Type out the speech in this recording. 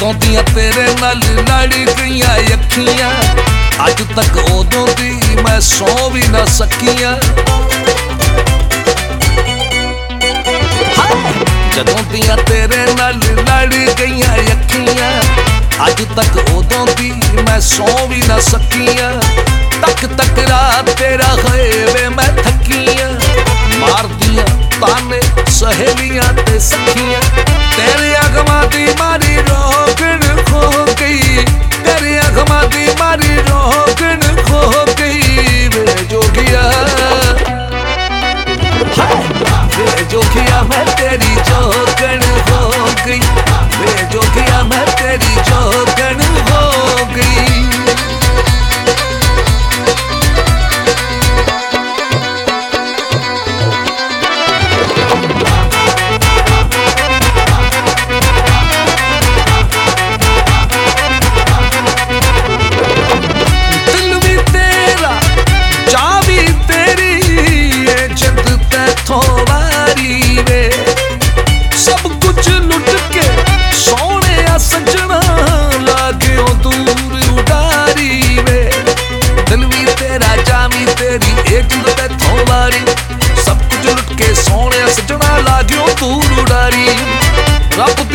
जदों दियां तेरे नाल लड़ गईयां अखियां, अज तक उदों दी मैं सौ भी ना सकियां। जदों दियां तेरे नाल लड़ गईयां अखियां, अज तक उदों दी मैं सौ भी ना सकियां। तक तक रात तेरा है वे मैं थकियां, मार दियां ताने सहेलियां ते सखियां। तेरे अगमां दी मारी रोकन खो गई, तेरे अगमां दी मारी रोकन खो गई। वे जोगिया वे जोगिया मैं तेरी जोगन हो गई, वे जोगिया मैं तेरी जोगन हो गई। सब कुछ लुट के सोने सजना लाग्यो दूर उडारी। रब